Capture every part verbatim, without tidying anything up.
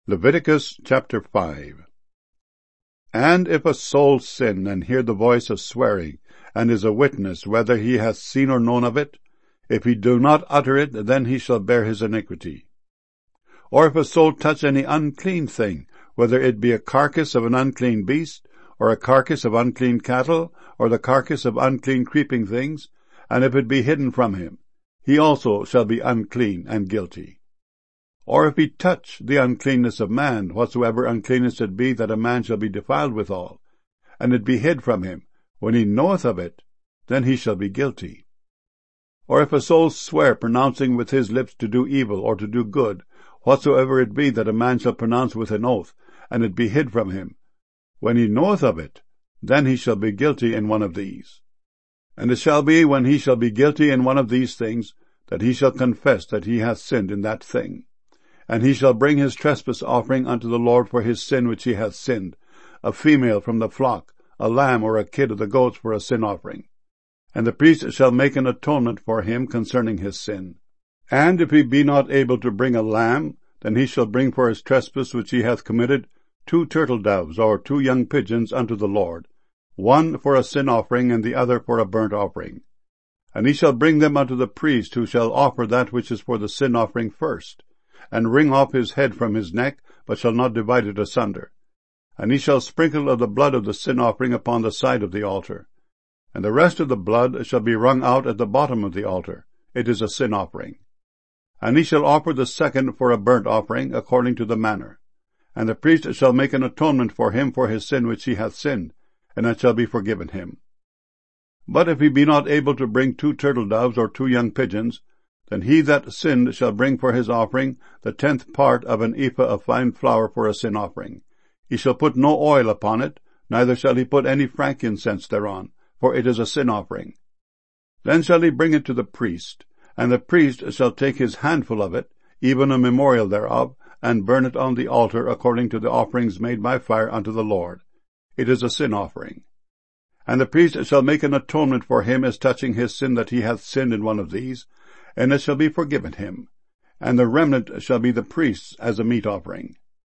Leviticus chapter five. And if a soul sin, and hear the voice of swearing, and is a witness, whether he hath seen or known of it, if he do not utter it, then he shall bear his iniquity. Or if a soul touch any unclean thing, whether it be a carcass of an unclean beast, or a carcass of unclean cattle, or the carcass of unclean creeping things, and if it be hidden from him, he also shall be unclean and guilty. Or if he touch the uncleanness of man, whatsoever uncleanness it be, that a man shall be defiled withal, and it be hid from him, when he knoweth of it, then he shall be guilty. Or if a soul swear, pronouncing with his lips to do evil or to do good, whatsoever it be that a man shall pronounce with an oath, and it be hid from him, when he knoweth of it, then he shall be guilty in one of these. And it shall be, when he shall be guilty in one of these things, that he shall confess that he hath sinned in that thing. And he shall bring his trespass offering unto the Lord for his sin which he hath sinned, a female from the flock, a lamb or a kid of the goats for a sin offering. And the priest shall make an atonement for him concerning his sin. And if he be not able to bring a lamb, then he shall bring for his trespass which he hath committed two turtle doves or two young pigeons unto the Lord, one for a sin offering and the other for a burnt offering. And he shall bring them unto the priest, who shall offer that which is for the sin offering first, and wring off his head from his neck, but shall not divide it asunder. And he shall sprinkle of the blood of the sin offering upon the side of the altar. And the rest of the blood shall be wrung out at the bottom of the altar. It is a sin offering. And he shall offer the second for a burnt offering, according to the manner. And the priest shall make an atonement for him for his sin which he hath sinned, and it shall be forgiven him. But if he be not able to bring two turtle doves or two young pigeons, then he that sinned shall bring for his offering the tenth part of an ephah of fine flour for a sin offering. He shall put no oil upon it, neither shall he put any frankincense thereon, for it is a sin offering. Then shall he bring it to the priest, and the priest shall take his handful of it, even a memorial thereof, and burn it on the altar according to the offerings made by fire unto the Lord. It is a sin offering. And the priest shall make an atonement for him as touching his sin that he hath sinned in one of these, and it shall be forgiven him, and the remnant shall be the priest's as a meat offering.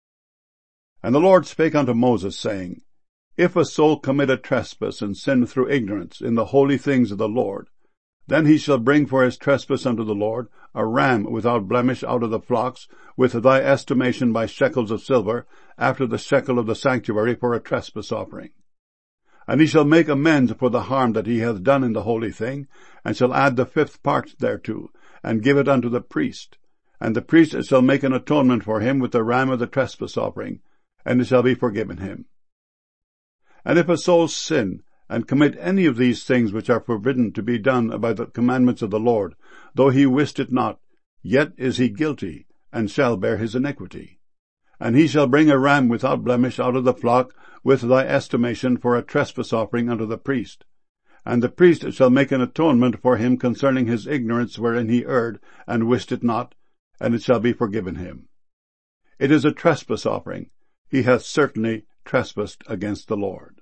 And the Lord spake unto Moses, saying, If a soul commit a trespass, and sin through ignorance in the holy things of the Lord, then he shall bring for his trespass unto the Lord a ram without blemish out of the flocks, with thy estimation by shekels of silver, after the shekel of the sanctuary, for a trespass offering. And he shall make amends for the harm that he hath done in the holy thing, and shall add the fifth part thereto, and give it unto the priest. And the priest shall make an atonement for him with the ram of the trespass offering, and it shall be forgiven him. And if a soul sin, and commit any of these things which are forbidden to be done by the commandments of the Lord, though he wist it not, yet is he guilty, and shall bear his iniquity. And he shall bring a ram without blemish out of the flock, with thy estimation, for a trespass offering unto the priest. And the priest shall make an atonement for him concerning his ignorance wherein he erred, and wist it not, and it shall be forgiven him. It is a trespass offering. He hath certainly trespassed against the Lord.